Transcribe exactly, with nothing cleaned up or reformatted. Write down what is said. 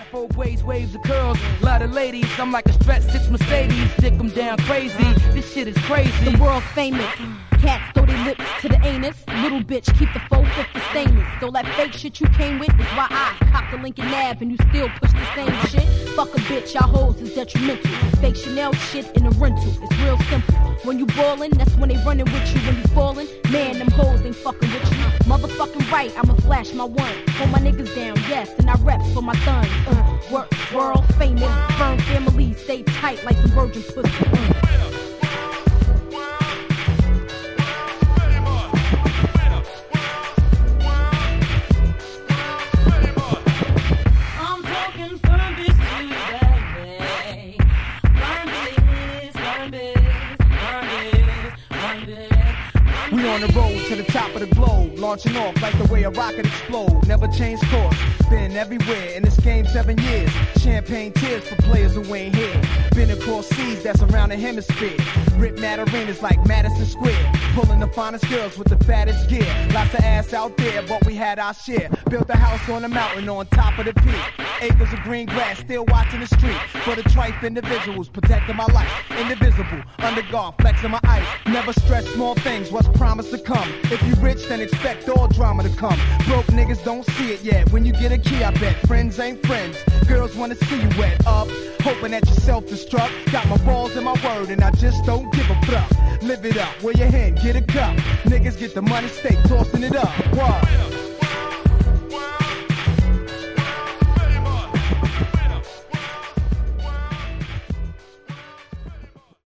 Afro braids, waves of curls. Lot of ladies, I'm like a stretch six Mercedes. Dick them down crazy. This shit is crazy. The world famous. Cats throw their lips to the anus. Little bitch, keep the four fifty stainless. So that fake shit you came with is why I cop the Lincoln Ave and you still push the same shit. Fuck a bitch, y'all hoes is detrimental. Fake Chanel shit in a rental. It's real simple. When you ballin', that's when they running with you. When you fallin', man, them hoes ain't fucking with you. Motherfucking right, I'ma flash my one. Hold my niggas down, yes, and I rep for my sons. Uh, work, world famous, firm family, stay tight like some virgin pussy. Uh. We on the road to the top of the globe, launching off like the way a rocket explode. Never change course, been everywhere in this game seven years. Champagne tears for players who ain't here. Been across seas that's around the hemisphere. Rip mad arenas like Madison Square. Pulling the finest girls with the fattest gear. Lots of ass out there, but we had our share. Built a house on a mountain on top of the peak. Acres of green grass, still watching the street. For the trife individuals, protecting my life. Indivisible, under guard, flexing my ice. Never stress small things, what's promised to come. If you rich, then expect all drama to come. Broke niggas don't see it yet. When you get a key, I bet friends ain't friends. Girls wanna see you wet up, hoping that you self-destruct. Got my balls in my word, and I just don't give a fuck. Live it up, where your hand, get a cup. Niggas get the money, stay tossing it up. What?